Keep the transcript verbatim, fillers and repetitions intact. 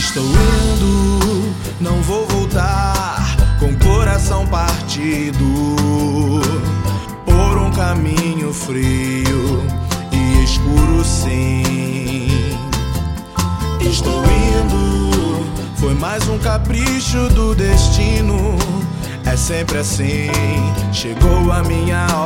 Estou indo, não vou voltar, com o coração partido, por um caminho frio e escuro, sim. Estou indo, foi mais um capricho do destino. É sempre assim, chegou a minha